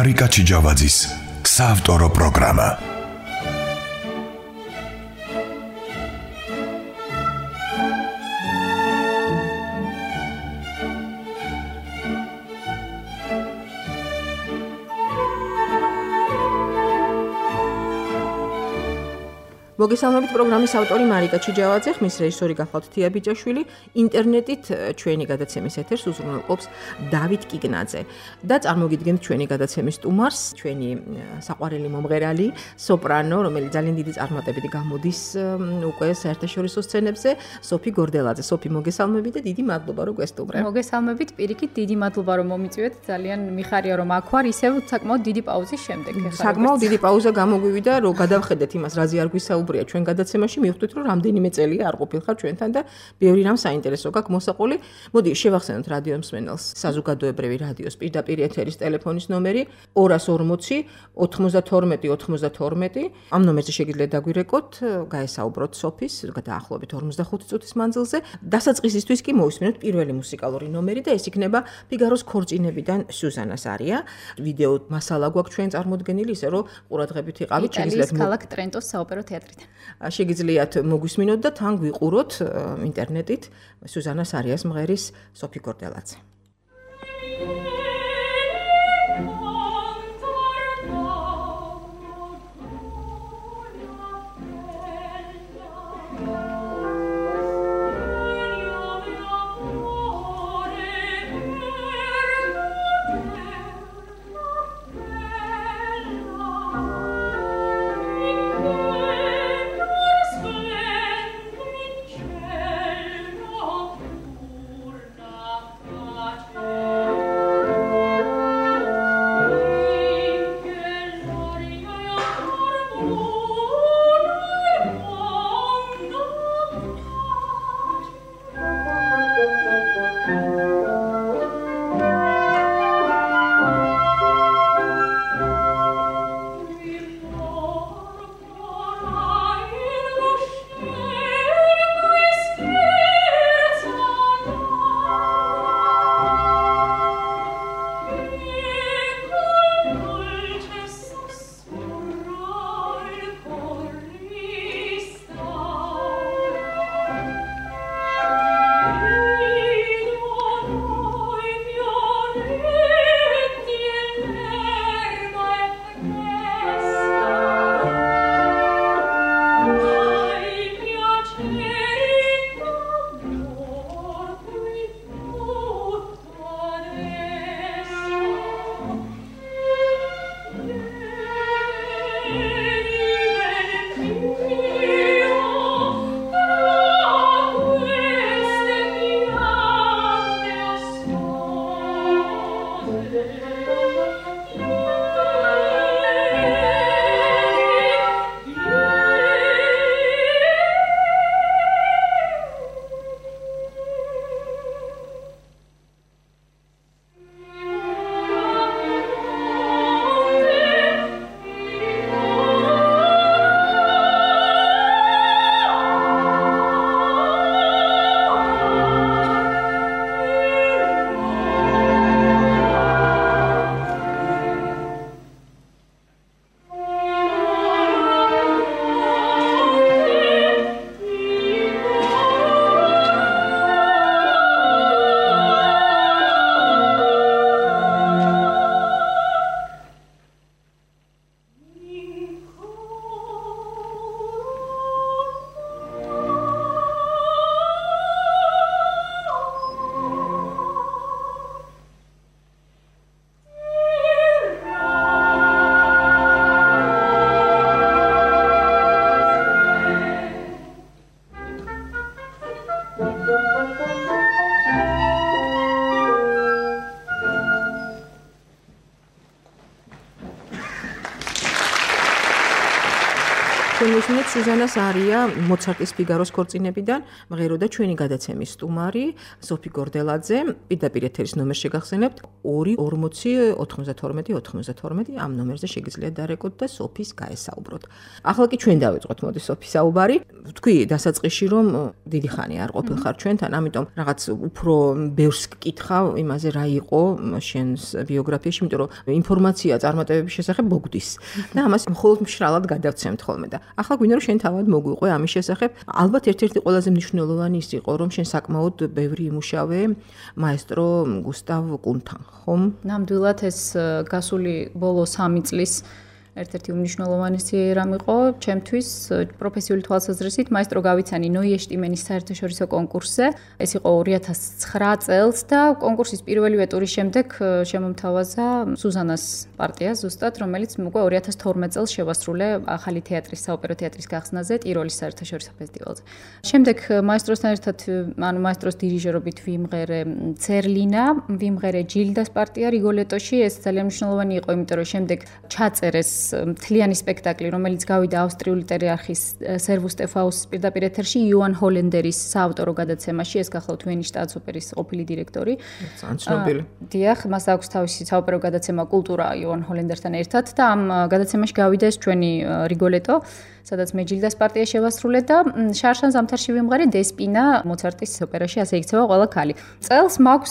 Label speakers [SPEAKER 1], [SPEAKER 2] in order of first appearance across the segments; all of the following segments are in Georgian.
[SPEAKER 1] მარიკა ჩიჯავაძის საავტორო პროგრამა.
[SPEAKER 2] მოგესალმებით პროგრამის ავტორი მარიკა ჩიჯავაძე, ხმის რეჟისორი გახავთ თია ბიჭაშვილი, ინტერნეტით ჩვენი გადაცემის ეთერს უზრუნველყოფს დავით კიგნაძე და წარმოგიდგენთ ჩვენი გადაცემის სტუმარს, ჩვენი საყვარელი მომღერალი, სოპრანო, რომელიც ძალიან დიდი წარმატებით გამოდის უკვე საერთაშორისო სცენებზე, სოფი გორდელაძე. სოფი, მოგესალმებით და დიდი მადლობა რომ გვესტუმრე.
[SPEAKER 3] მოგესალმებით, პირიქით დიდი მადლობა რომ მომიწვიეთ, ძალიან მიხარია რომ აქ ვარ, ისევ საკმაოდ დიდი პაუზის შემდეგ.
[SPEAKER 2] საკმაოდ დიდი პაუზა გამოგვივიდა, რომ გადავხედეთ იმას, რაზე არ გვისაუბრეთ ჩვენ გადაცემაში, მივხვდით რომ რამდენიმე წელია არ ყოფილხარ ჩვენთან და ბევრი რამ საინტერესო გაქვს მოსაყოლი. მოდი შევახსენოთ რადიო მსმენელს საზოგადოებრივი რადიოს პირდაპირ ეთერის ტელეფონის ნომერი 240 92 92. ამ ნომერზე შეგიძლიათ დაგვირეკოთ, გაესაუბროთ სოფის დაახლოებით 45 წუთის მანძილზე. დასაწყისისთვის კი მოვისმინოთ პირველი მუსიკალური ნომერი და ეს იქნება ფიგაროს ქორწინებიდან სუზანას არია. ვიდეო მასალა გვაქვს ჩვენ წარმოდგენილი, ისე რომ ყურადღებით იყავით,
[SPEAKER 3] შეგიძლიათ ქალაქ ტრენტოს საოპერო თეატრიდან.
[SPEAKER 2] შეგიძლიათ მოგვისმინოთ და თან გვიყუროთ ინტერნეტით სუზანას არიას მღერის სოფი გორდელაძე. მოვისმინეთ სუზანას არია მოცარტის ფიგაროს ქორწინებიდან, მღეროდა ჩვენი გადაცემის სტუმარი სოფი გორდელაძე. პირდაპირ ეთერის ნომერს შეგახსენებთ 240 92 92. ამ ნომერზე შეგიძლიათ დარეკოთ და სოფის გაესაუბროთ. ახლა კი ჩვენ დავიწყოთ, მოდი სოფის საუბარი. თქვი დასაწყისში რომ დიდი ხანი არ ყოფილხარ ჩვენთან, ამიტომ რაღაც უფრო ბევრს გკითხავ იმაზე რა იყო შენს ბიოგრაფიაში, იმიტომ რომ ინფორმაცია წარმატებების შესახებ მოგდის და ამას მხოლოდ მშრალად გადავცემთ ხოლმე და ახლა გვინდა რომ შენ თავად მოგვიყვე ამის შესახებ. ალბათ ერთ-ერთი ყველაზე მნიშვნელოვანი ის იყო, რომ შენ საკმაოდ ბევრი იმუშავე მაესტრო გუსტავ კუნთან, ხომ?
[SPEAKER 3] ნამდვილად ეს გასული ბოლო 3 წლის ერთ-ერთი უმნიშვნელოვანესი რამ იყო ჩემთვის პროფესიული თვალსაზრისით მაესტრო გავიცანი ნოიეშტიმენის საერთაშორისო კონკურსზე. ეს იყო 2009 წელს და კონკურსის პირველივე ტურის შემდეგ შემომთავაზა სუზანას პარტია ზუსტად, რომელიც უკვე 2012 წელს შევასრულე ახალი თეატრის საოპერო თეატრის გახსნაზე ტიროლის საერთაშორისო ფესტივალზე. შემდეგ მაესტროსთან ერთად, ანუ მაესტროს დირიჟორობით ვიმღერე ცერლინა, ვიმღერე ჯილდას პარტია რიგოლეტოში. ეს ძალიან მნიშვნელოვანი იყო, იმიტომ რომ შემდეგ ჩაწერეს მთლიანი სპექტაკლი, რომელიც გავიდა ავსტრიული ტელეარხის სერვუს სტეფაუსის პირდაპირ ეთერში იოან ჰოლენდერის საავტორო გადაცემაში. ეს გახლავთ ვენის შტატსოპერის ყოფილი დირექტორი.
[SPEAKER 2] ცნობილი.
[SPEAKER 3] დიახ, მას აქვს თავისი საოპერო გადაცემა კულტურა იოან ჰოლენდერთან ერთად და ამ გადაცემაში გავიდა ეს ჩვენი რიგოლეტო, სადაც მე ჯილდას პარტია შევასრულე და შარშან ზამთარში ვიმღერე დესპინა მოცარტის ოპერაში, ასე იქცევა ყველა ქალი. წელს მაქვს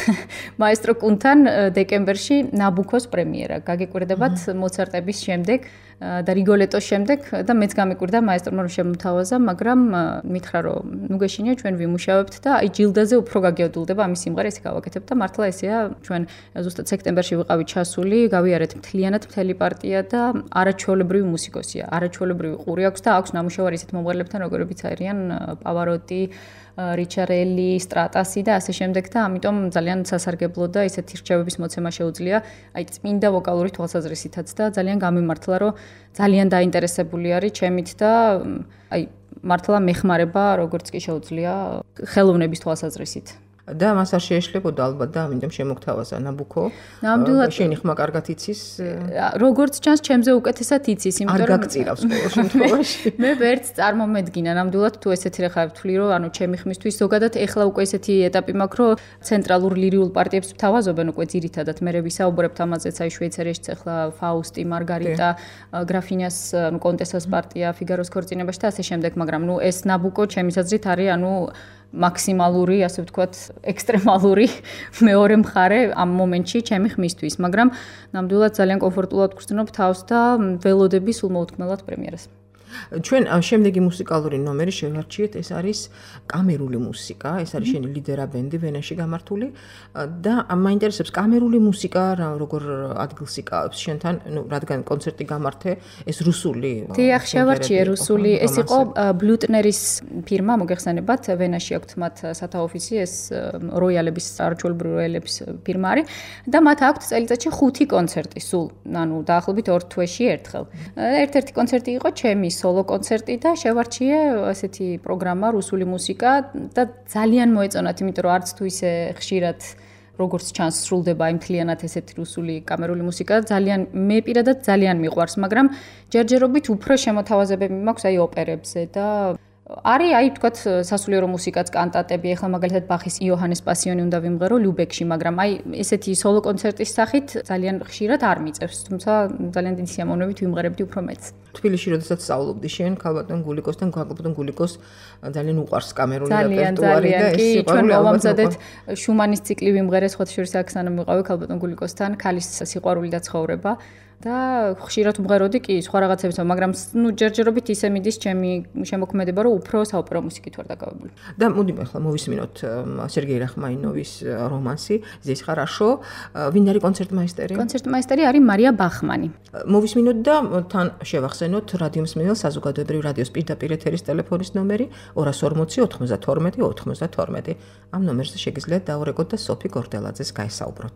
[SPEAKER 3] მაესტრო კუნთან დეკემბერში ნაბუქოს პრემიერა. გაგიკვირდებათ მოცარტების შემდეგ და რიგოლეტოს შემდეგ და მეც გამიკვირდა მაესტრომ რომ შემოთავაზა, მაგრამ მითხრა რომ ნუ გეშინია ჩვენ ვიმუშავებთ და აი ჯილდაზე უფრო გაგიოდულდება ამის სიმღერა ესე გავაკეთებ და მართლა ესეა ჩვენ ზუსტად სექტემბერში ვიყავით ჩასული, გავიარეთ მთლიანად მთელი პარტია და არაჩვეულებრივი მუსიკოსია, არაჩვეულებრივი ყური აქვს და აქვს ნამუშევარი ისეთ მომღერლებთან როგორებიც არიან პავაროტი, რიჩარელი, სტრატასი და ასე შემდეგ და ამიტომ ძალიან სასარგებლო და ისეთი რჩევების მოცემა შეუძლია აი წმინდა ვოკალური თვალსაზრისითაც და ძალიან გამიმართლა რომ ძალიან დაინტერესებული არის ჩემით და აი მართლა მეხმარება როგორც კი შეუძლია ხელოვნების თვალსაზრისით.
[SPEAKER 2] და მას არ შეეშლებოდა ალბათ და ამიტომ შემოგთავაზა ნაბუქო.
[SPEAKER 3] ნამდვილად
[SPEAKER 2] შენი ხმა კარგად იცის.
[SPEAKER 3] როგორც ჩანს, ჩემზე უკეთესად იცის, იმიტომ
[SPEAKER 2] რომ არ გაგწირავს ყოველ შემთხვევაში.
[SPEAKER 3] მე ვერც წარმომედგინა, ნამდვილად თუ ესეთი რეხა ვთვლი, რომ ანუ ჩემი ხმისთვის ზოგადად ეხლა უკვე ესეთი ეტაპი მაქვს, რომ ცენტრალურ ლირიულ პარტიებს ვთავაზობენ უკვე ძირითადად მე ვისაუბრებთ ამაზეც, აი შვეიცარიაში ახლა ფაუსტი, მარგარიტა, გრაფინიას, ანუ კონტესას პარტია, ფიგაროს ქორწინებაში და ასე შემდეგ, მაგრამ ნუ ეს ნაბუკო ჩემის აზრით არის, ანუ მაქსიმალური, ასე ვთქვათ, ექსტრემალური მეორე მხარე ამ მომენტში ჩემი ხმისთვის, მაგრამ ნამდვილად ძალიან კომფორტულად ვგრძნობ თავს და ველოდები სულ მოუთქმელად პრემიერას.
[SPEAKER 2] ჩვენ შემდეგი მუსიკალური ნომერი შევარჩიეთ, ეს არის კამერული მუსიკა, ეს არის შენი ლიდერა ბენდი ვენაში გამართული და მაინტერესებს კამერული მუსიკა როგორ ადგილს იკავებს შენთან, ну, რადგან კონცერტი გამართე, ეს რუსული.
[SPEAKER 3] დიახ, შევარჩიე რუსული, ეს იყო ბლუტნერის ფირმა, მოგეხსენებათ, ვენაში აქვთ მათ სათავოფისი, ეს როიალების, არჩეულებრივი როიალების ფირმა არის და მათ აქვთ წელიწადში 5 კონცერტი სულ, ანუ დაახლოებით 2 თვეში ერთხელ. ერთ-ერთი კონცერტი იყო ჩემი სოლო კონცერტი და შევარჩიე ესეთი პროგრამა რუსული მუსიკა და ძალიან მოეწონათ, იმიტომ რომ არც თუ ისე ხშირად როგორც ჩანს სრულდება იმ მთლიანად ესეთი რუსული კამერული მუსიკა, ძალიან მე პირადად ძალიან მიყვარს, მაგრამ ჯერჯერობით უფრო შემოთავაზებები მაქვს აი ოპერებზე და არის აი თქვათ სასულიერო მუსიკაც კანტატები, ახლა მაგალითად ბახის იოჰანეს პასიონი უნდა ვიმღერო ლიუბეკში, მაგრამ აი ესეთი სოლო კონცერტის სახით ძალიან ხშირად არ მიწევს, თუმცა ძალიან დიდი სიამოვნებით ვიმღერებდი უფრო მეც.
[SPEAKER 2] თბილისში როდესაც სწავლობდი შენ ქალბატონ გულიკოსთან, ქალბატონ გულიკოს ძალიან უყვარს კამერული რეპერტუარი და ეს
[SPEAKER 3] სიყვარული ალბათ შუმანის ციკლი ვიმღერე, სხვა შორის აქსანა მიყავი ქალბატონ გულიკოსთან, ქალის სიყვარული და ცხოვრება. და ხშირად ვმღეროდი კი სხვა რაღაცებიც, მაგრამ ნუ ჯერჯერობით ისე მიდის ჩემი შემოქმედება, რომ უფრო საოპერო მუსიკით ვარ დაკავებული.
[SPEAKER 2] და მოდი ახლა მოვისმინოთ სერგეი რახმაინოვის რომანსი ზის ხარაშო. ვინ არის კონცერტმაისტერი?
[SPEAKER 3] კონცერტმაისტერი არის მარია ბახმანი.
[SPEAKER 2] მოვისმინოთ და თან შევახსენოთ რადიო მსმენელ საზოგადოებრივი რადიოს პირდაპირ ეთერის ტელეფონის ნომერი 240 92 92. ამ ნომერზე შეგიძლიათ დაურეკოთ და სოფი გორდელაძეს გაესაუბროთ.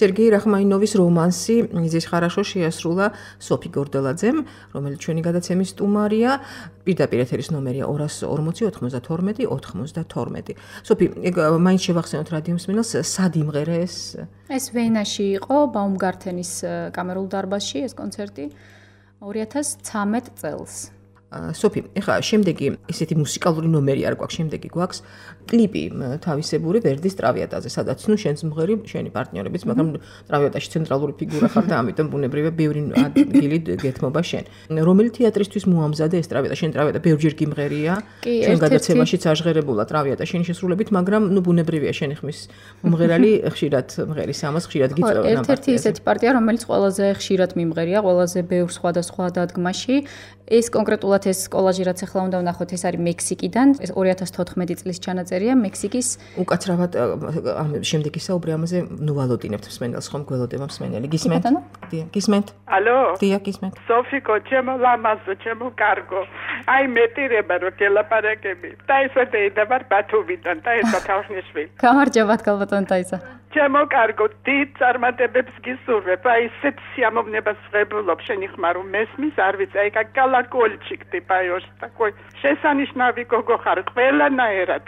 [SPEAKER 2] სერგეი რახმაინოვის რომანსი „მიზის ხარაშო“ შეასრულა სოფი გორდელაძემ, რომელიც ჩვენი გადაცემის სტუმარია. პირდაპირ ეთერის ნომერია 240 92 92. სოფი, მაინც შევახსენოთ რადიო მსმენელს, სად იმღერა ეს?
[SPEAKER 3] ეს ვენაში იყო, ბაუმგარტენის კამერულ დარბაზში ეს კონცერტი 2013 წელს.
[SPEAKER 2] სოფი, ეხლა შემდეგი ესეთი მუსიკალური ნომერი არ გვაქვს, შემდეგი გვაქვს კლიპი თავისებური ვერდის ტრავიატაზე, სადაც შენს მღერი, შენი პარტნიორებიც, მაგრამ ტრავიატაში ცენტრალური ფიგურა ხარ და ამიტომ ბუნებრივია ბევრი ადგილი გეთმობა შენ. რომელი თეატრისთვის მოამზადე ეს ტრავიატა? შენ ტრავიატა ბევრჯერ გიმღერია, ჩვენ გადაცემაშიც აღჟღერებულა ტრავიატა შენი შესრულებით, მაგრამ ბუნებრივია შენი ხმის მომღერალი ხშირად მღერის ამას, ხშირად გიწევენ ამ პარტიას.
[SPEAKER 3] ერთ-ერთი ისეთი პარტია, რომელიც ყველაზე ხშირად მიმღერია, ყველაზე ბევრ სხვადასხვა დადგმაში. ეს კონკრეტულად ეს კოლაჟი რაც ახლა უნდა ვნახოთ, ეს არის მექსიკიდან. ეს 2014 წლის ჩანაწერია მექსიკის.
[SPEAKER 2] უკაცრავად ამ შემდეგი საუბრი ამაზე ნუვალოდინებთ მსმენელს, ხომ გველოდება მსმენელი. გისმენთ? დიახ, გისმენთ?
[SPEAKER 4] ალო?
[SPEAKER 2] დიახ, გისმენთ.
[SPEAKER 4] სოფიკო, ჩემო ლამაზო, ჩემო კარგო. აი მეტირება რო გელაპარაკები. და ესე დაიდაბარ ბათუმიდან და ეს თავშნიშვილი.
[SPEAKER 3] გამარჯობათ გალბატონ ტაისა.
[SPEAKER 4] ჩემო კარგო, დიდ წარმატებებს გისურვებ. აი ესეთ სიამოვნებას ვღებულობ შენი ხმა რომ მესმის, არ ვიცი, აი კალაკოლჩიკ ტიპაიოს такой შესანიშნავი გოგო ხარ, ყველანაირად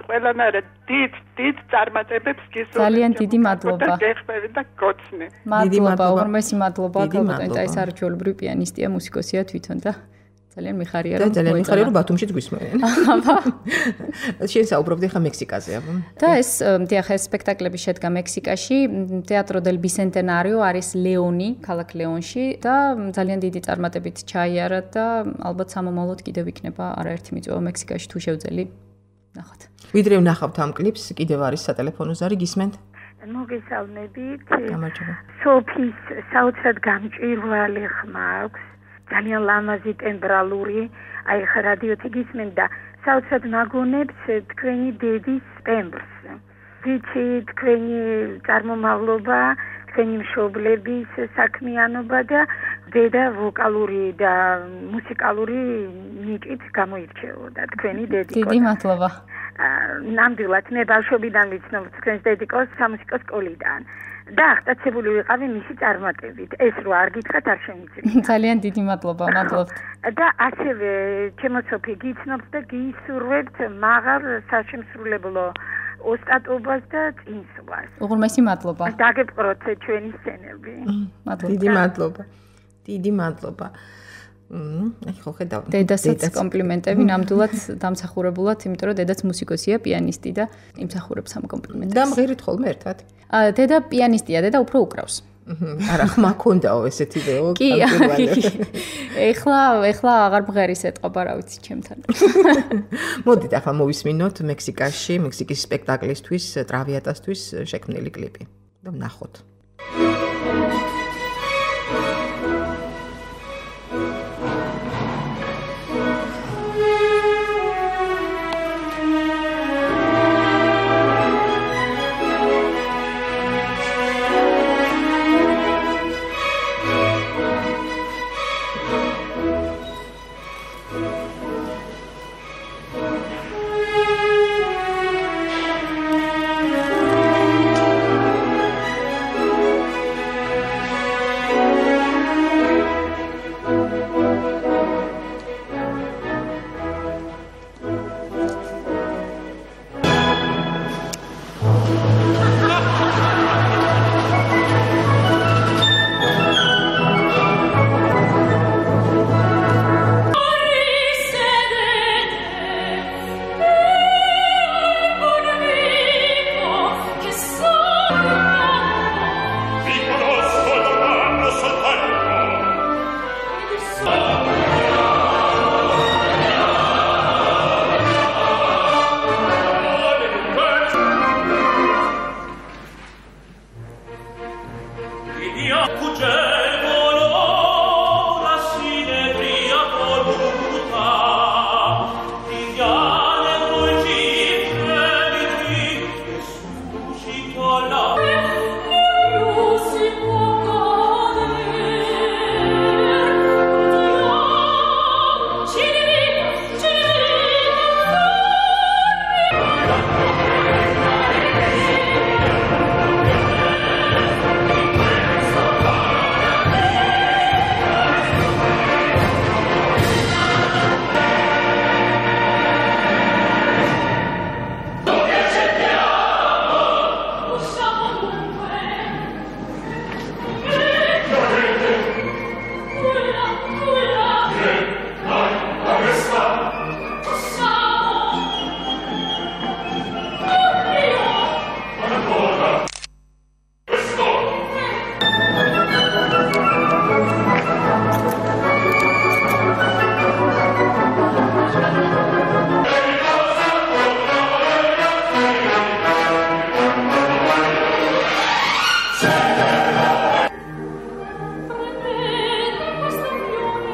[SPEAKER 4] დიდ წარმატებებს გისურვებ.
[SPEAKER 3] ძალიან დიდი მადლობა.
[SPEAKER 4] გეხმები და გოცნე.
[SPEAKER 3] მადლობა, უღრმესი მადლობა გალბატონ ტაისა, არჩეულებრივი პიანისტია, მუსიკოსია თვითონ და ძალიან მიხარია რომ
[SPEAKER 2] ძალიან მიხარია რომ ბათუმშიც გვისმენენ. შენ საუბრობდი ხა მექსიკაზე, აბა.
[SPEAKER 3] და ეს დიახ, ეს სპექტაკლები შედგა მექსიკაში, თეატრო დელ ბისენტენარიო არის ლეონი, ქალაქ ლეონში და ძალიან დიდი წარმატებით ჩაიარა და ალბათ სამომავლოდ კიდევ იქნება არაერთი მიწვევა მექსიკაში თუ შევძელი. ნახოთ.
[SPEAKER 2] ვიდრე ვნახავთ ამ კლიპს, კიდევ არის სატელეფონო ზარი, გისმენთ?
[SPEAKER 5] მოგესალმებით.
[SPEAKER 2] გამარჯობა.
[SPEAKER 5] სოფის საოცრად გამჭვირვალე ხმა აქვს. ძალიან ლამაზი ტემბრალური, აი ხა რადიოთი გისმენ და საოცრად მაგონებს თქვენი დედის ტემბრს. ვიცი თქვენი წარმომავლობა, თქვენი მშობლების საქმიანობა და დედა ვოკალური და მუსიკალური ნიჭით გამოირჩეოდა თქვენი დედიკო.
[SPEAKER 3] დიდი მადლობა.
[SPEAKER 5] ნამდვილად მე ბავშვობიდან ვიცნობ თქვენს დედიკოს სამუსიკო სკოლიდან. და აღტაცებული ვიყავი მისი წარმატებით. ეს რო არ გითხრათ არ შემიძლია.
[SPEAKER 3] ძალიან დიდი მადლობა, მადლობთ.
[SPEAKER 5] და ასევე ჩემო სოფი გიცნობთ და გისურვებთ მაღალ საშემსრულებლო ოსტატობას და წინსვლას.
[SPEAKER 3] უღრმესი მადლობა.
[SPEAKER 5] დაგეპყროთ ჩვენი სცენები.
[SPEAKER 3] მადლობა.
[SPEAKER 2] დიდი მადლობა. დიდი მადლობა. აი ხო ხედავ.
[SPEAKER 3] დედასაც კომპლიმენტები ნამდვილად დამსახურებულად, იმიტომ რომ დედაც მუსიკოსია, პიანისტი და იმსახურებს ამ კომპლიმენტებს.
[SPEAKER 2] და მღერით ხოლმე ერთად?
[SPEAKER 3] დედა პიანისტია, დედა უფრო უკრავს.
[SPEAKER 2] არა, ხმა ქონდაო ესეთი ვეო.
[SPEAKER 3] კი, ეხლა აღარ მღერის ეტყობა, რა ვიცი, ჩემთან.
[SPEAKER 2] მოდით ახლა მოვისმინოთ მექსიკაში, მექსიკის სპექტაკლისთვის, ტრავიატასთვის შექმნილი კლიპი. და ვნახოთ.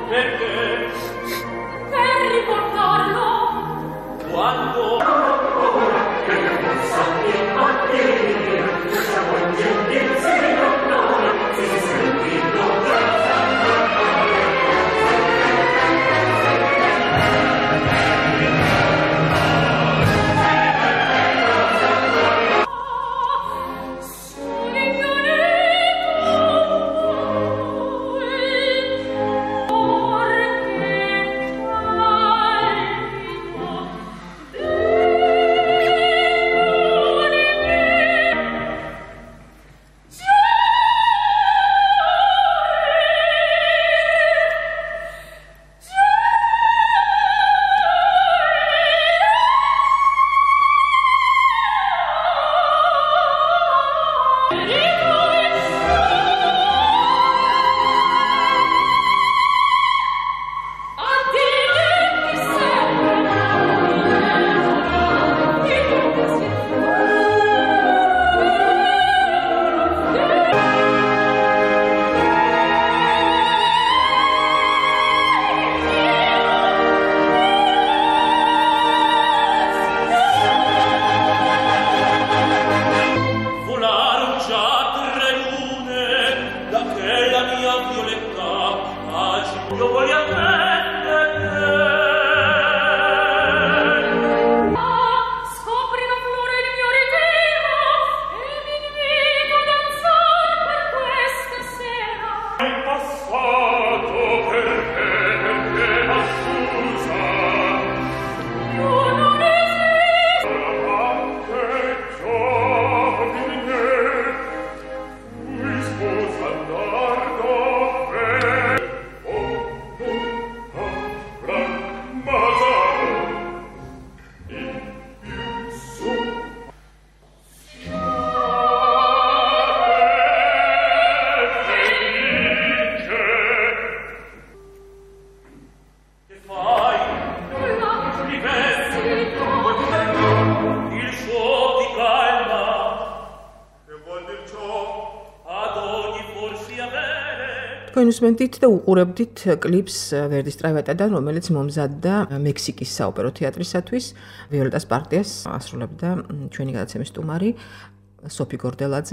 [SPEAKER 2] კონსუმენტით და უყურებდით კლიპს ვერდის ტრაივატადან, რომელიც მომზადდა მექსიკის საოპერო თეატრისათვის. ვიოლეტას პარტიას ასრულებდა ჩვენი გადაცემის სტუმარი სოფი გორდელაძე.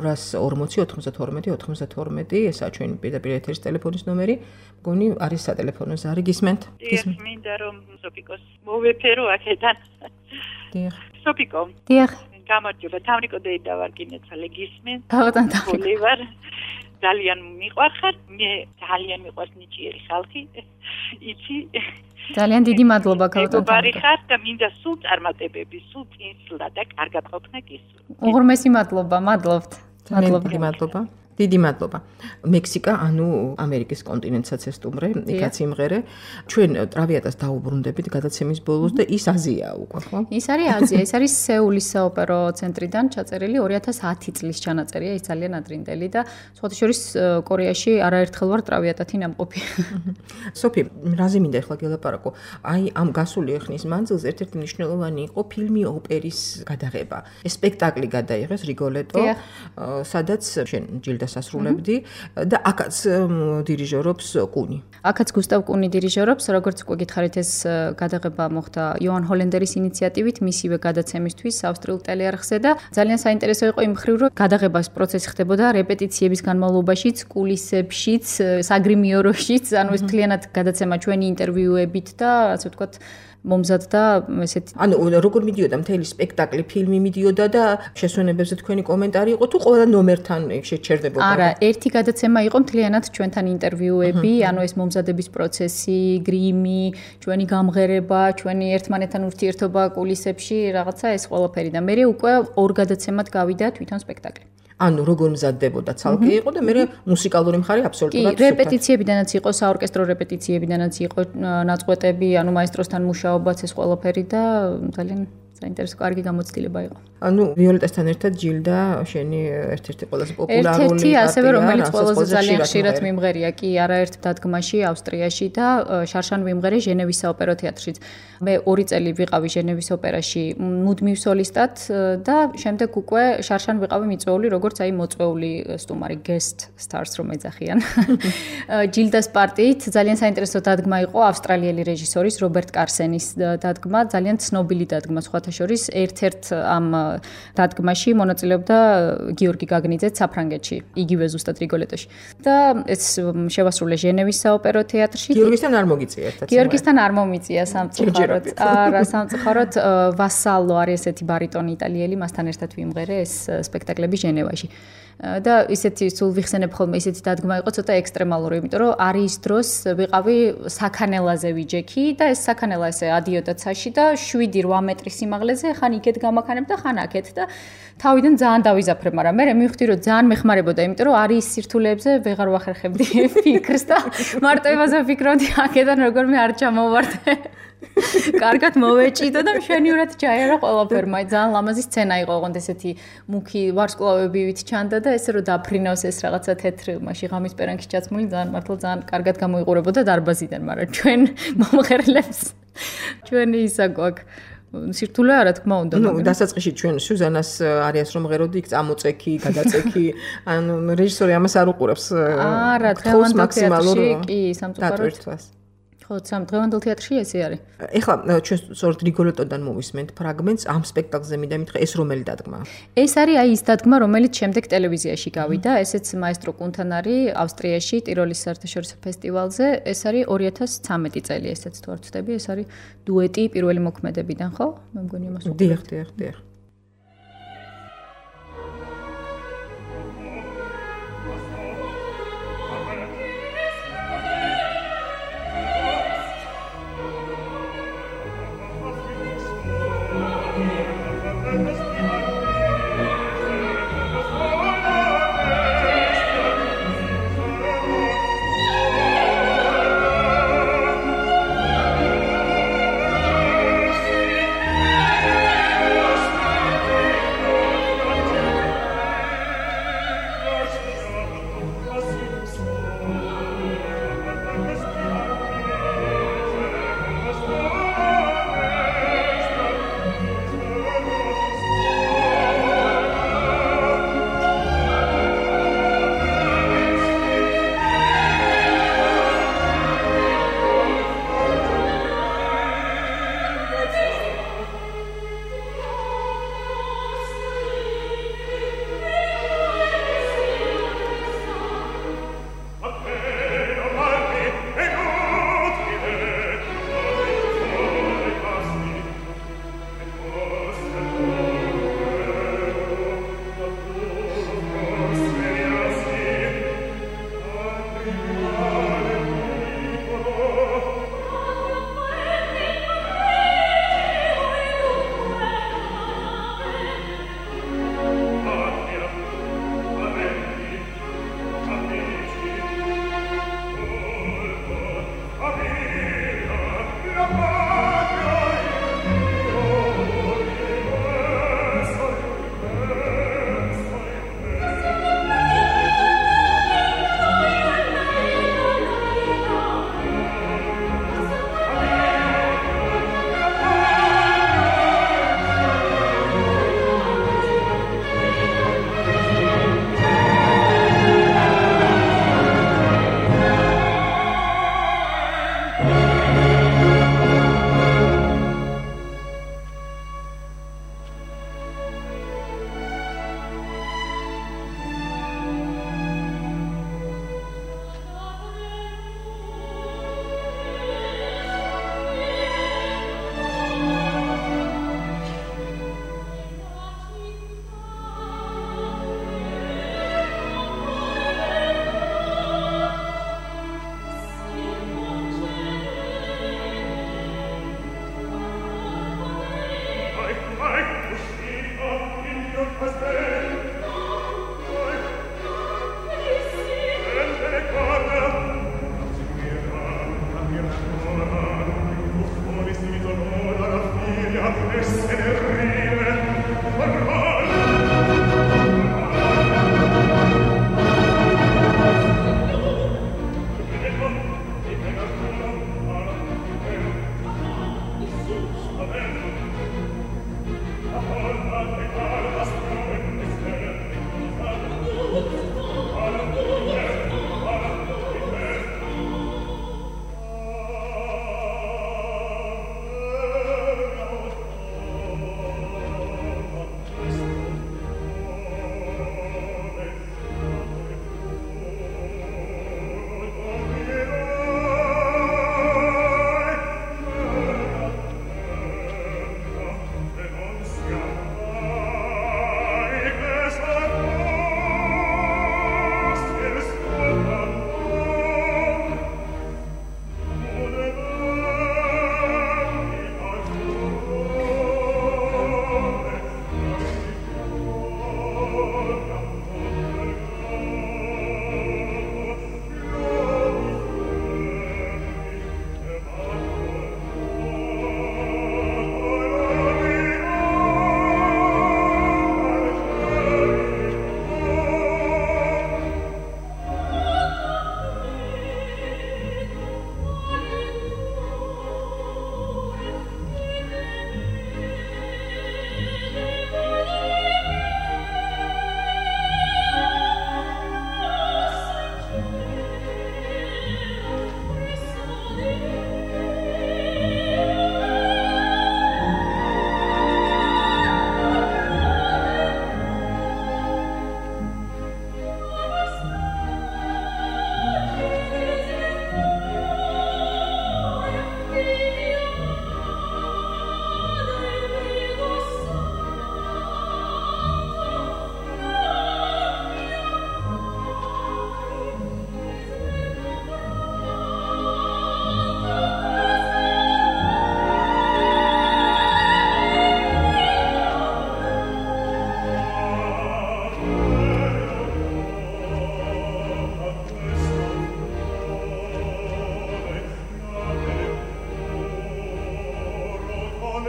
[SPEAKER 2] 240-92-92, ესაა ჩვენი პირდაპირ ეთერის ტელეფონის ნომერი. მგონი არის სატელეფონო ზარი, გისმენთ?
[SPEAKER 4] მინდა რომ სოფიკოს მოვეფერო აქედან.
[SPEAKER 2] დიახ.
[SPEAKER 4] სოფიკო.
[SPEAKER 3] დიახ.
[SPEAKER 4] გამარჯობა, თამრიკო დეიდა ვარ, კინეცალე გისმენთ?
[SPEAKER 3] ბატონ თამრიკო.
[SPEAKER 4] ვარ. ძალიან მიყვარხარ, მე ძალიან მიყვარს ნიჭიერი ხალხი. იცი?
[SPEAKER 3] ძალიან დიდი მადლობა ბატონ თამრიკო.
[SPEAKER 4] ხარ და მინდა სულ წარმატებები, სულ წინსვლა და კარგად ყოფნა გისურვ.
[SPEAKER 3] უღრმესი მადლობა, მადლობთ.
[SPEAKER 2] დიდი მადლობა. დიდი მადლობა. მექსიკა, ანუ ამერიკის კონტინენტსაც ესტუმრე, იქაც იმღერე. ჩვენ ტრავიატას დაუბრუნდებით გადაცემის ბოლოს და ის აზიაა უკვე, ხო?
[SPEAKER 3] ის არის აზია, ეს არის სეულის საოპერო ცენტრიდან ჩაწერილი 2010 წლის ჩანაწერია, ის ძალიან ადრინდელი და სხვათა შორის კორეაში არაერთხელ ვარ ტრავიატათი ნამყოფი.
[SPEAKER 2] სოფი, რაზე მინდა ახლა გელაპარაკო? აი, ამ გასული ხნის მანძილზე ერთ-ერთი მნიშვნელოვანი იყო ფილმი ოპერის გადაღება. ეს სპექტაკლი გადაიღეს რიგოლეტო, სადაც შენ ჯილდა სასრულებდი და აქაც დირიჟორობს კუნი.
[SPEAKER 3] აქაც გუსტავ კუნი დირიჟორობს, როგორც უკვე გითხარით, ეს გადაღება მოხდა იოან ჰოლენდერის ინიციატივით, მისივე გადაცემისთვის ავსტრიულ ტელეარხზე და ძალიან საინტერესო იყო იმ მხრივ, რომ გადაღებას პროცესი ხდებოდა რეპეტიციების განმავლობაშიც, კულისებშიც, საგრიმიოროშიც, ანუ ეს მთლიანად გადაცემა ჩვენი ინტერვიუებით და ასე ვთქვათ მომზადდა ესეთი.
[SPEAKER 2] ანუ როგორ მიდიოდა მთელი სპექტაკლი, ფილმი მიდიოდა და შესვენებებზე თქვენი კომენტარი იყო თუ ყველა ნომერთან შეჩერდებოდა?
[SPEAKER 3] არა, ერთი გადაცემა იყო მთლიანად ჩვენთან ინტერვიუები, ანუ ეს მომზადების პროცესი, გრიმი, ჩვენი გამღერება, ჩვენი ერთმანეთთან ურთიერთობა კულისებში, რაღაცა ეს ყველაფერი და მე უკვე ორ გადაცემად გავიდა თვითონ სპექტაკლი.
[SPEAKER 2] ანუ როგორ მზადდებოდა ცალკე იყო და მე მუსიკალური მხარე აბსოლუტურად
[SPEAKER 3] კი, რეპეტიციებიდანაც იყო, საორკესტრო რეპეტიციებიდანაც იყო ნაწყვეტები, ანუ მაესტროსთან მუშაობაც ეს ყველაფერი და ძალიან საინტერესო კარგი გამოცდილება იყო.
[SPEAKER 2] ანუ ვიოლეტასთან ერთად ჯილდა შენი ერთ-ერთი ყველაზე პოპულარული
[SPEAKER 3] ერთ-ერთი ასევე რომელიც ყველაზე ძალიან ხშირად მიმღერია კი არაერთ დადგმაში ავსტრიაში და შარშან მიმღერე ჟენევის საოპერო თეატრშიც. მე 2 წელი ვიყავი ჟენევის ოპერაში მუდმივ სოლისტად და შემდეგ უკვე შარშან ვიყავი მიწვეული როგორც აი მოწვეული სტუმარი guest stars რომ ეძახიან. ჯილდას პარტიით ძალიან საინტერესო დადგმა იყო ავსტრალიელი რეჟისორის რობერტ კარსენის დადგმა, ძალიან ცნობილი დადგმა სხვათა შორის ერთ-ერთ ამ დადგმაში მონაწილეობდა გიორგი გაგნიძე საფრანგეთში, იგივე ზუსტად რიგოლეტოში. და ეს შევასრულე ჟენევის საოპერო თეატრში.
[SPEAKER 2] გიორგისთან არ მოგიწია ერთად.
[SPEAKER 3] გიორგისთან არ მომიწია სამწუხაროდ. არა, სამწუხაროდ ვასალო არის ესეთი ბარიტონი იტალიელი, მასთან ერთად ვიმღერე ეს სპექტაკლები ჟენევაში. და ისეთი სულ ვიხსენებ ხოლმე ისეთი დადგმა იყო ცოტა ექსტრემალური, იმიტომ რომ არის დროს ვიყავი საქანელაზე ვიჯექი და ეს საქანელა ესე ადიოდა ცაში და 7-8 მეტრის სიმაღლეზე ხან იქეთ გამაქანებ და ხან აქეთ და თავიდან ძალიან დავიზაფრე, მაგრამ მე მივხვდი რომ ძალიან მეხმარებოდა, იმიტომ რომ არის სირთულეებზე ვეღარ ვახერხებდი ფიქრს და მარტო იმაზე ვფიქრობდი აქედან როგორ მე არ ჩამოვარდე. კარგად მოვეჭიდო და მშვენივრად ჩაიარა ყველაფერმა. ძალიან ლამაზი სცენა იყო, ოღონდ ესეთი მუქი ვარსკვლავებივით ჩანდა და ესე რომ დაფრინავს ეს რაღაცა თეთრი მაში ღამის პერანქი ჩაცმული, ძალიან მართლა ძალიან კარგად გამოიყურებოდა დარბაზიდან, მაგრამ ჩვენ მომღერლებს ჩვენი ისა გვაქვს სირთულე არა თქმა უნდა.
[SPEAKER 2] ნუ დასაწყისში ჩვენ სუზანას არიას რომ ღეროდი იქ წამოწექი, გადაწექი, ანუ რეჟისორი ამას არ უყურებს.
[SPEAKER 3] არა, დღევანდელ თეატრში კი სამწუხაროდ. ხო, დღევანდელ თეატრში ესე არის.
[SPEAKER 2] ეხლა ჩვენ სწორედ რიგოლეტოდან მოვისმენთ ფრაგმენტს ამ სპექტაკლზე მინდა მითხრა ეს რომელი დადგმა?
[SPEAKER 3] ეს არის აი ის დადგმა, რომელიც შემდეგ ტელევიზიაში გავიდა, ესეც მაესტრო კუნთან არის ავსტრიაში ტიროლის საერთაშორისო ფესტივალზე. ეს არის 2013 წელი, ესეც თუ არ ვცდები, ეს არის დუეტი პირველი მოქმედებიდან, ხო? მე მგონი იმას
[SPEAKER 2] დიახ.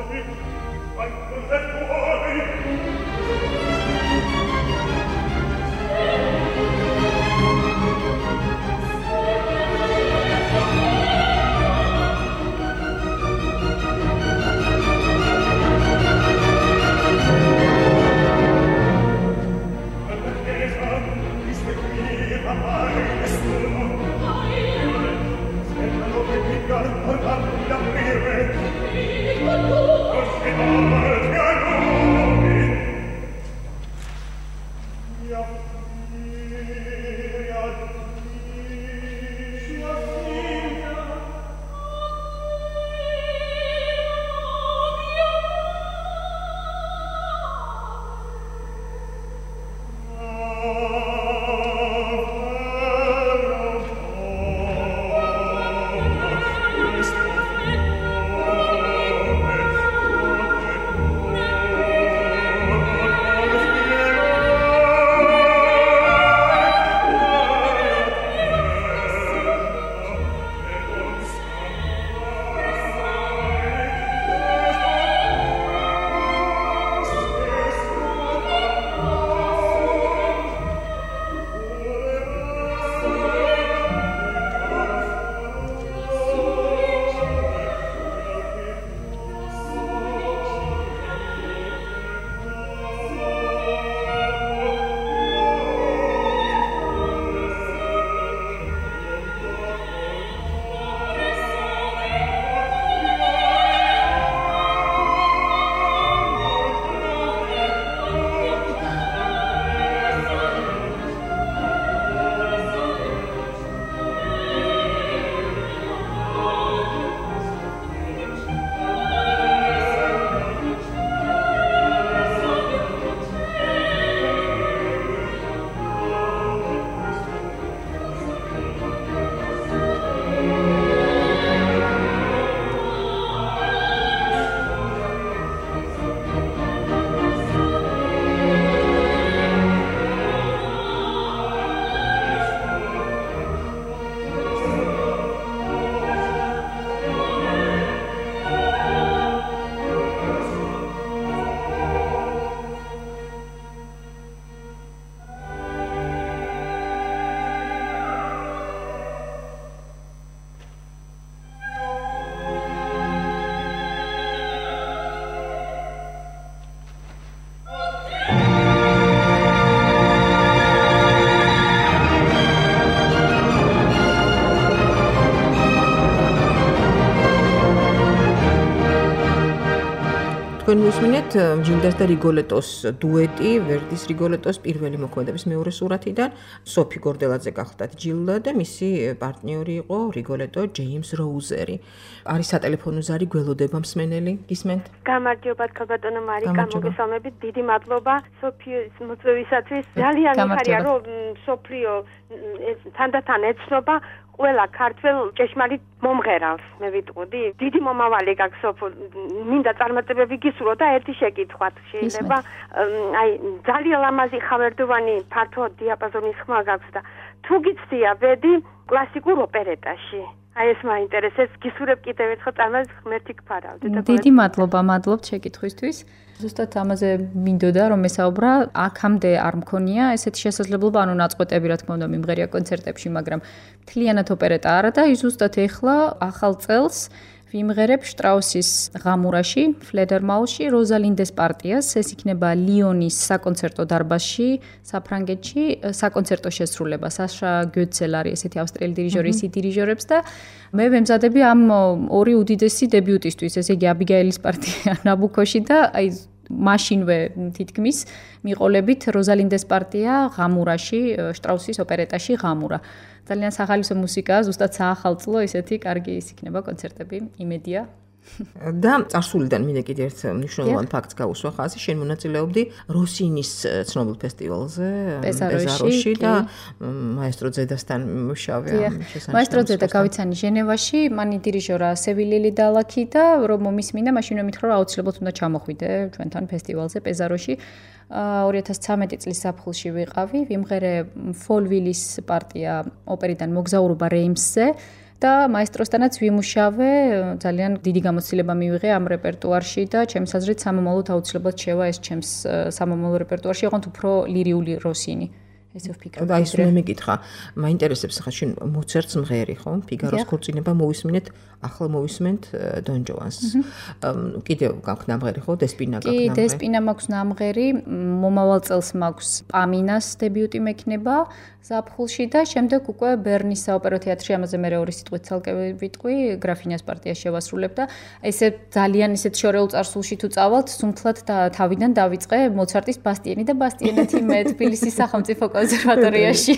[SPEAKER 2] თქვენ მისმინეთ ჯილდას და რიგოლეტოს დუეტი, ვერდის რიგოლეტოს პირველი მოქმედების მეორე სურათიდან. სოფი გორდელაძე გახლდათ ჯილდა და მისი პარტნიორი იყო რიგოლეტო ჯეიმს როუზერი. არის სატელეფონო ზარი გველოდება მსმენელი, გისმენთ?
[SPEAKER 6] გამარჯობათ ქალბატონო მარიკა, მოგესალმებით. დიდი მადლობა სოფიის მოწვევისათვის. ძალიან მიხარია, რომ სოფიო თანდათან ეცნობა ყველა ქართველ ჭეშმარიტ მომღერალს, მე ვიტყოდი. დიდი მომავალი გაქვს სოფო, მინდა წარმატებები გისურვო და ერთი შეკითხვათ შეიძლება. აი, ძალიან ლამაზი ხავერდოვანი ფართო დიაპაზონის ხმა გაქვს და თუ გიცდია ბედი კლასიკურ ოპერეტაში. აი ეს მაინტერესებს, გისურვებ კიდევ ერთხელ წარმატებას ღმერთი გფარავდე.
[SPEAKER 3] დიდი მადლობა, მადლობთ შეკითხვისთვის. ზუსტად ამაზე მინდოდა რომ მესაუბრა, აქამდე არ მქონია ესეთი შესაძლებლობა, ანუ ნაწყვეტები რა თქმა უნდა მიმღერია კონცერტებში, მაგრამ მთლიანად ოპერეტა არა და ზუსტად ეხლა ახალ წელს ვიმღერებ შტრაუსის ღამურაში, ფლედერმაუსში, როზალინდეს პარტიას. ეს იქნება ლიონის საკონცერტო დარბაზში, საფრანგეთში, საკონცერტო შესრულება. საშა გიოცელ არის ესეთი ავსტრიელი დირიჟორი, ის დირიჟორებს და მე ვემზადები ამ ორი უდიდესი დებიუტისთვის, ესე იგი აბიგაილის პარტია ნაბუქოში და აი მაშინვე თითქმის მიყოლებით როზალინდეს პარტია ღამურაში, შტრაუსის ოპერეტაში ღამურა. ძალიან სახალისო მუსიკაა, ზუსტად საახალწლო ესეთი კარგი ის იქნება კონცერტები, იმედია.
[SPEAKER 2] და წარსულიდან მინდა კიდევ ერთ მნიშვნელოვან ფაქტს გავუსვა ხაზი, შენ მონაწილეობდი როსინის ცნობილ ფესტივალზე პეზაროში და მაესტრო ზედასთან მუშავე ამ შესანიშნავ.
[SPEAKER 3] მაესტრო ზედა გავიცანი ჟენევაში, მანი დირიჟორა სევილელი დალაკი და რომ მომისმინა, მაშინვე მითხრა რომ აუცილებლად უნდა ჩამოხვიდე ჩვენთან ფესტივალზე პეზაროში. 2013 წლის ზაფხულში ვიყავი, ვიმღერე ფოლვილის პარტია ოპერიდან მოგზაურობა რეიმსზე და მაესტროსთანაც ვიმუშავე, ძალიან დიდი გამოცდილება მივიღე ამ რეპერტუარში და ჩემს აზრით სამომავლოდ აუცილებლად შევა ეს ჩემს სამომავლო რეპერტუარში, ოღონდ უფრო ლირიული როსინი. ესე ვფიქრობ.
[SPEAKER 2] და ის მე მეკითხა, მაინტერესებს ხა შენ მოცარტს მღერი ხო? ფიგაროს ქორწინება მოვისმინეთ, ახლა მოვისმენთ დონ ჯოანს. კიდევ გაქვს ნამღერი ხო? დესპინა გაქვს ნამღერი.
[SPEAKER 3] კი, დესპინა მაქვს ნამღერი, მომავალ წელს მაქვს პამინას დებიუტი მექნება ზაფხულში და შემდეგ უკვე ბერნის საოპერო თეატრში ამაზე მე ორი სიტყვით ცალკე ვიტყვი, გრაფინიას პარტიას შევასრულებ და ესე ძალიან ისეთ შორეულ წარსულში თუ წავალთ, სუმთლად თავიდან დავიწყე მოცარტის ბასტიენი და ბასტიენეთი მე თბილისის სახელმწიფო კონსერვატორიაში.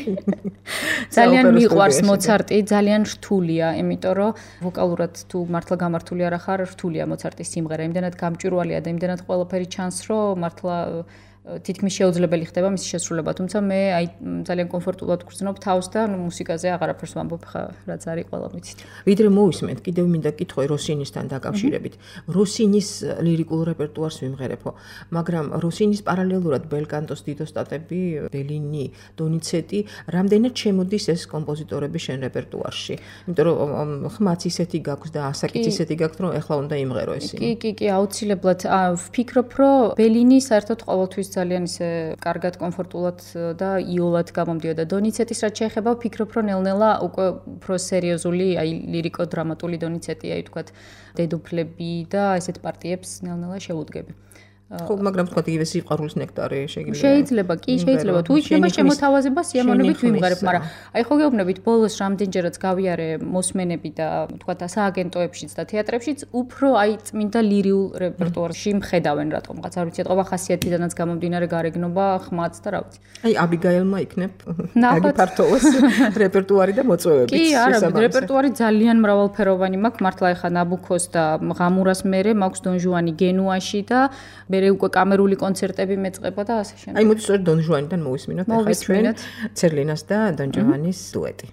[SPEAKER 3] ძალიან მიყვარს მოცარტი, ძალიან რთულია, იმიტომ რომ ვოკალურად თუ მართლა გამართული არ ახარ, რთულია მოცარტის სიმღერა, იმდანად გამჭვირვალეა და იმდანად ყველაფერი ჩანს, რომ მართლა თითქმის შეუძლებელი ხდება მისი შესრულება, თუმცა მე აი ძალიან კომფორტულად გრძნობ თავს და მუსიკაზე აღარაფერს ვამბობ ხა, რაც არის ყველა ვიცით.
[SPEAKER 2] ვიდრე მოვისმენთ, კიდევ მინდა კითხო როსინისთან დაკავშირებით. როსინის ლირიკულ რეპერტუარს ვიმღერებო, მაგრამ როსინის პარალელურად ბელკანტოს დიდოსტატები, ბელინი, დონიცეტი, რამდენად შემოდის ეს კომპოზიტორები შენ რეპერტუარში? იმიტომ რომ ხმაც ისეთი გაქვს და ასაკიც ისეთი გაქვს, რომ ეხლა უნდა იმღერო ესენი.
[SPEAKER 3] კი, აუცილებლად. ვფიქრობ, რომ ბელინი საერთოდ ყოველთვის ძალიან ისე კარგად, კომფორტულად და იოლად გამომდიოდა. დონიცეტის რაც შეეხება, ვფიქრობ, რომ ნელ-ნელა უკვე უფრო სერიოზული, აი ლირიკო-დრამატული დონიცეტია, თქვათ, დედოფლები და ესეთ პარტიებს ნელ-ნელა შევუდგები.
[SPEAKER 2] ხო, მაგრამ თქვა იგივე სიყვარულის ნექტარი
[SPEAKER 3] შეიძლება, კი, შეიძლება. თუ იქნება შემოთავაზება, სიამოვნებით ვიმღერებ, მაგრამ აი ხო გეუბნებით, ბოლოს რამდენჯერაც გავიარე მოსმენები და თქვა სააგენტოებშიც და თეატრებშიც, უფრო აი წმინდა ლირიულ რეპერტუარში მხედავენ რატომღაც, არ ვიცი, ეთყობა ხასიათიდანაც გამომდინარე გარეგნობა, ხმაც და რა ვიცი.
[SPEAKER 2] აი აბიგაილმა იქნებ აგი ფართოვოს რეპერტუარი და მოწვევებიც.
[SPEAKER 3] კი, არა, რეპერტუარი ძალიან მრავალფეროვანი მაქვს, მართლა ეხა ნაბუქოს და ღამურას მერე მაქვს დონ ჟუანი გენუაში და მე უკვე კამერული კონცერტები მეწყება და ასე შემდეგ.
[SPEAKER 2] აი მოდი სწორედ დონ ჟუანიდან მოვისმინოთ ახლა ჩვენ ცერლინას და დონ ჯოვანის დუეტი.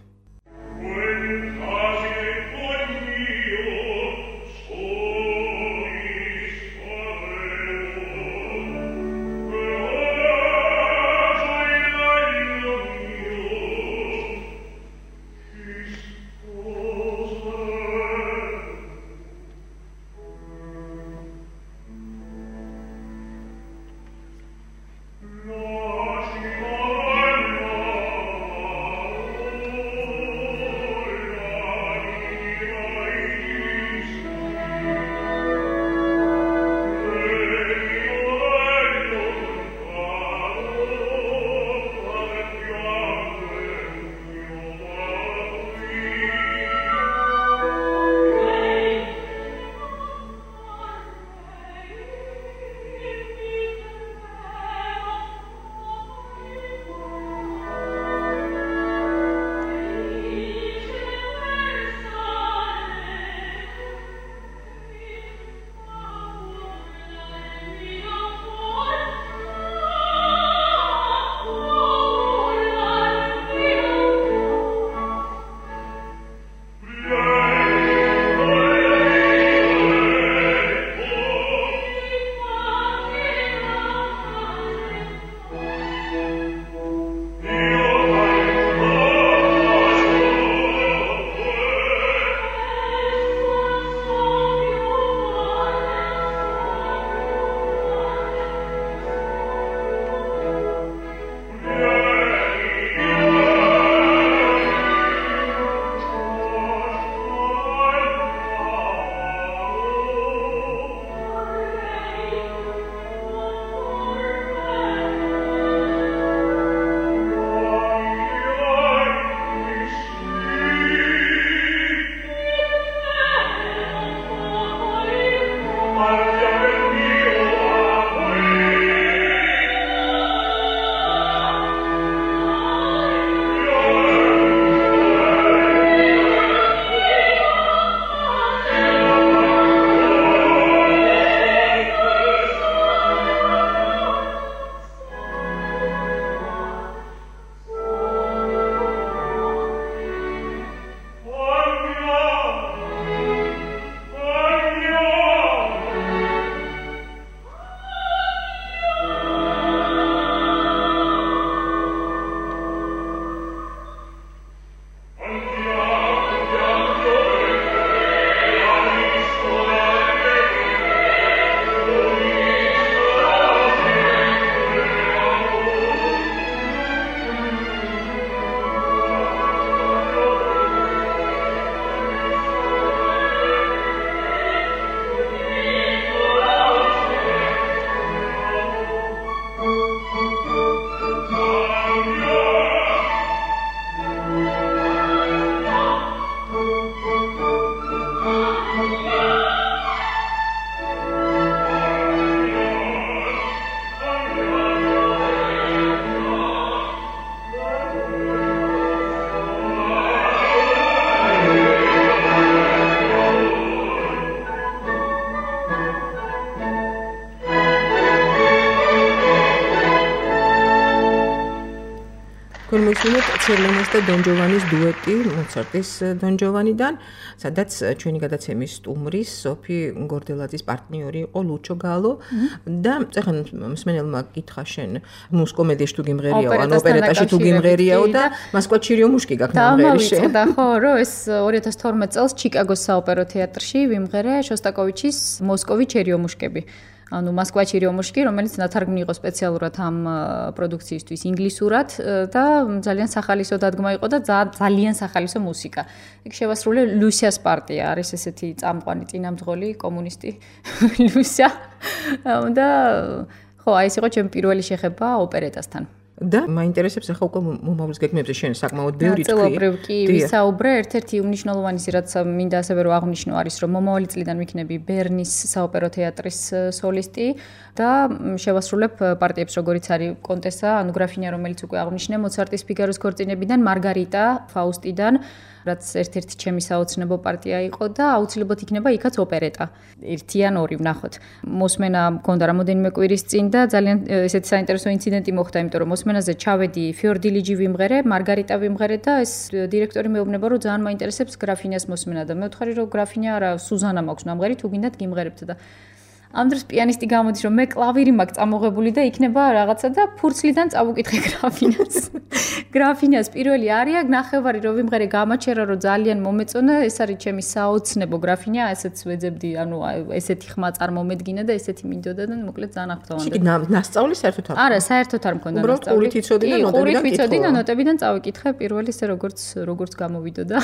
[SPEAKER 2] მოვისმინოთ ცერლენას და დონ ჯოვანის დუეტი მოცარტის დონ ჯოვანიდან, სადაც ჩვენი გადაცემის სტუმრის სოფი გორდელაძის პარტნიორი იყო ლუჩო გალო და ეხლა მსმენელმა გითხრა შენ მუსკომედიაში თუ გიმღერიაო, ან ოპერეტაში თუ გიმღერიაო და მოსკვა ჩირიომუშკი გაქნამღერი შენ.
[SPEAKER 3] და ხო, რომ ეს 2012 წელს ჩიკაგოს საოპერო თეატრში ვიმღერე შოსტაკოვიჩის მოსკოვი ჩერიომუშკები. ანუ მოსკვა ჩირიომუშკი, რომელიც ნათარგმნი იყო სპეციალურად ამ პროდუქციისთვის ინგლისურად და ძალიან სახალისო დადგმა იყო და ძალიან სახალისო მუსიკა. იქ შევასრულე ლუსიას პარტია, არის ესეთი წამყვანი წინამძღოლი კომუნისტი ლუსია. და ხო, აი ეს იყო ჩემი პირველი შეხება ოპერეტასთან.
[SPEAKER 2] და მაინტერესებს ახლა უკვე მომავლის გეგმებზე შენ საკმაოდ ბევრი თქვი.
[SPEAKER 3] ნაწილობრივ კი ვისაუბრე, ერთ-ერთი უნიშნელოვანესი რაც მინდა ასევე რომ აღვნიშნო არის, რომ მომავალი წლიდან ვიქნები ბერნის საოპერო თეატრის სოლისტი და შევასრულებ პარტიებს როგორიც არის კონტესა, ანუ გრაფინია, რომელიც უკვე აღვნიშნე, მოცარტის ფიგაროს ქორწინებიდან, მარგარიტა ფაუსტიდან, რაც ერთ-ერთი ჩემი საოცნებო პარტია იყო და აუცილებლად იქნება იქაც ოპერეტა. ერთი ან ორი ვნახოთ. მოსმენა მქონდა რამოდენიმე კვირის წინ და ძალიან ესეთი საინტერესო ინციდენტი მოხდა, იმიტომ რომ მოსმენაზე ჩავედი ფიორდილიჯი ვიმღერე, მარგარიტა ვიმღერე და ეს დირექტორი მეუბნება, რომ ძალიან მაინტერესებს გრაფინიას მოსმენა და მე ვთხარი, რომ გრაფინია არა, სუზანა მაქვს ნამღერი, თუ გინდათ გიმღერებთ და ამ დროს პიანისტი გამოდის, რომ მე კლავირი მაქვს წამოღებული და იქნება რაღაცა და ფურცლიდან წავუკითხე გრაფინას. გრაფინას პირველი არია, ნახევარი რომ ვიმღერე გამაჩერა, რომ ძალიან მომეწონა, ეს არის ჩემი საოცნებო გრაფინია, ესეც ვეძებდი, ანუ ესეთი ხმა წარმომედგინა და ესეთი მინდოდა და მოკლედ ძალიან აღფრთოვანდა.
[SPEAKER 2] იქ ნასწავლი საერთოდ არ?
[SPEAKER 3] არა, საერთოდ არ მქონდა
[SPEAKER 2] ნასწავლი. უბრალოდ ყურით იცოდი და
[SPEAKER 3] ნოტებიდან წავიკითხე პირველი ესე როგორც გამოვიდო და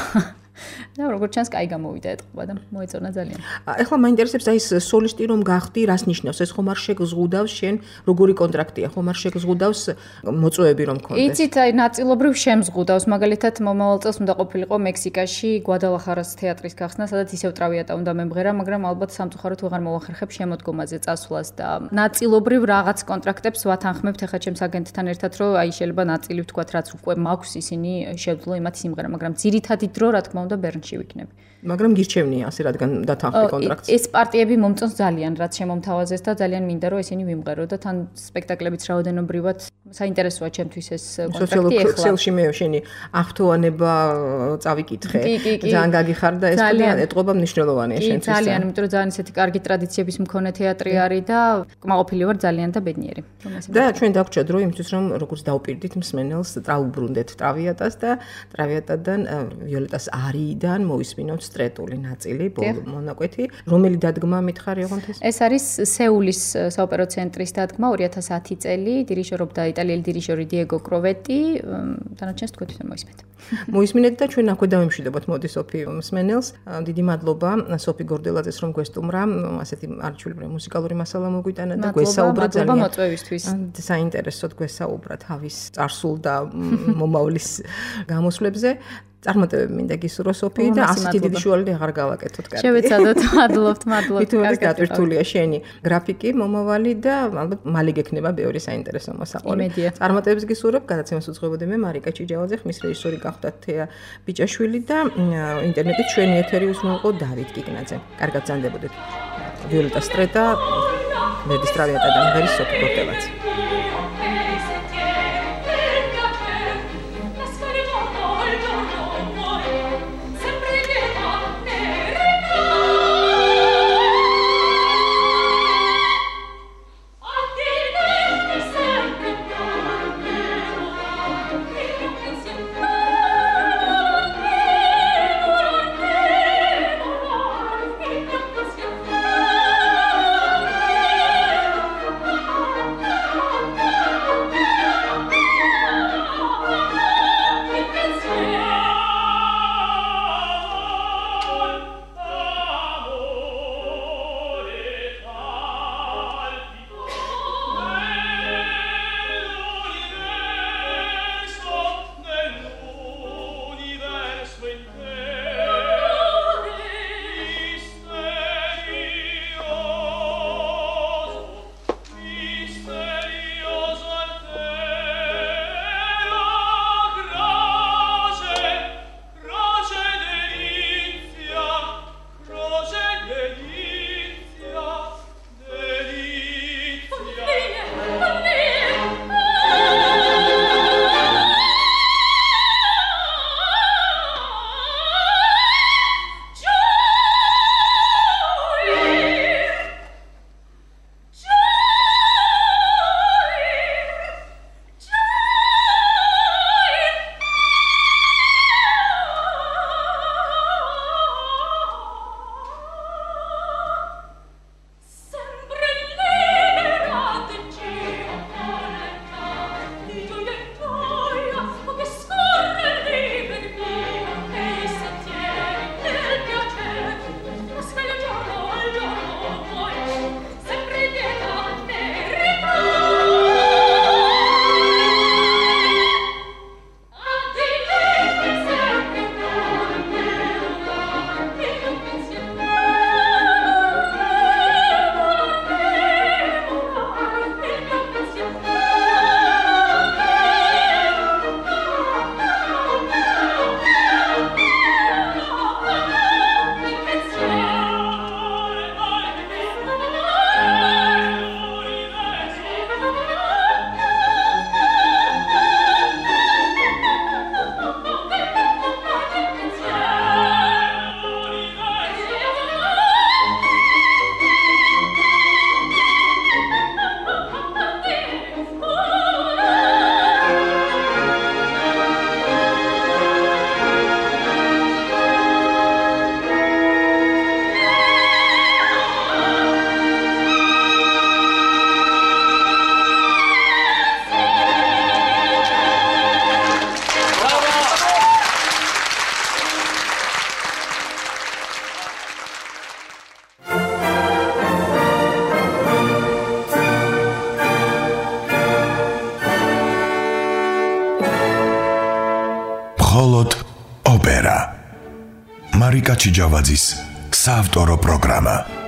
[SPEAKER 3] და როგორც ჩანს, კაი გამოვიდა ეთყობა და მოეწონა ძალიან.
[SPEAKER 2] ეხლა მაინტერესებს აი ეს სოლისტი რომ გახდი, რას ნიშნავს? ეს ხომ არ შეგზღუდავს შენ როგორი კონტრაქტია? ხომ არ შეგზღუდავს მოწვევები რომ მქონდეს?
[SPEAKER 3] იცით, აი ნაწილობრივ შემზღუდავს. მაგალითად, მომავალ წელს უნდა ყოფილიყო მექსიკაში გვადალახარას თეატრის გახსნა, სადაც ისევ ტრავიატა უნდა მემღერა, მაგრამ ალბათ სამწუხაროდ ვეღარ მოვახერხებ შემოდგომაზე წასვლას და ნაწილობრივ რაღაც კონტრაქტებს ვათანხმებთ ახლა ჩემს აგენტთან ერთად, რომ აი შეიძლება ნაწილი ვთქვათ, რაც უკვე მაქვს ისინი შევძლო იმათ სიმღერა, მაგრამ ძირითადი დრო რა თქმა უნდა ბერნში ვიქნები.
[SPEAKER 2] მაგრამ გირჩევნია ასე რადგან დათანხმდი კონტრაქტს.
[SPEAKER 3] ეს პარტიები მომწონს ძალიან, რაც შემომთავაზეს და ძალიან მინდა რომ ესენი ვიმღერო და თან სპექტაკლებიც რაოდენობრივად საინტერესოა ჩემთვის ეს კონტრაქტი ეხლა.
[SPEAKER 2] სოციალურ მე შენი აღთოვანება წავიკითხე. ძალიან გაგიხარ და ეს ეთყობა მნიშვნელოვანია შენთვის.
[SPEAKER 3] ძალიან, იმიტომ რომ ძალიან ესეთი კარგი ტრადიციების მქონე თეატრი არის და კმაყოფილი ვარ ძალიან და ბედნიერი.
[SPEAKER 2] და ჩვენ დაგვრჩა დრო იმისთვის რომ როგორც დავპირდით მსმენელს ტრავუბრუნდეთ ტრავიატას და ტრავიატადან ვიოლეტას არიიდან მოვისმინოთ სტრეტული ნაწილი, მონაკვეთი, რომელი დადგმა მითხარი ოღონდ ეს?
[SPEAKER 3] ეს არის სეულის საოპერო ცენტრის დადგმა 2010 წელი, დირიჟორობდა იტალიელი დირიჟორი დიეგო კროვეტი, დანარჩენს თქვენ თვითონ მოისმენთ.
[SPEAKER 2] მოისმინეთ და ჩვენ აქვე დავიმშვიდობოთ მოდი სოფი მსმენელს. დიდი მადლობა სოფი გორდელაძეს რომ გვესტუმრა, ასეთი არჩეული მუსიკალური მასალა მოგვიტანა და გვესაუბრა
[SPEAKER 3] ძალიან მოწვევისთვის.
[SPEAKER 2] საინტერესოდ გვესაუბრა თავის წარსულ და მომავლის გამოსვლებზე. წარმატებები მინდა გისურვო სოფი და ასეთი დიდი შუალედი აღარ გავაკეთოთ კარგი.
[SPEAKER 3] შევეცადოთ, მადლობთ.
[SPEAKER 2] თვითონაც გატვირთულია შენი გრაფიკი, მომავალი და ალბათ მალე გექნება ბევრი საინტერესო მოსაყოლი. წარმატებებს გისურვებ, გადაცემას უძღვებოდი მე მარიკა ჭიჯავაძე, ხმის რეჟისორი გახდათ თეა ბიჭაშვილი და ინტერნეტით ჩვენი ეთერი უსმენყო დავით კიკნაძე. კარგად ბრძანდებოდეთ. ვიოლეტა სტრეტა, მედის ტრავიატა და მღერის სოფი გორდელაძე.
[SPEAKER 1] მარიკა ჩიჯავაძის საავტორო პროგრამა.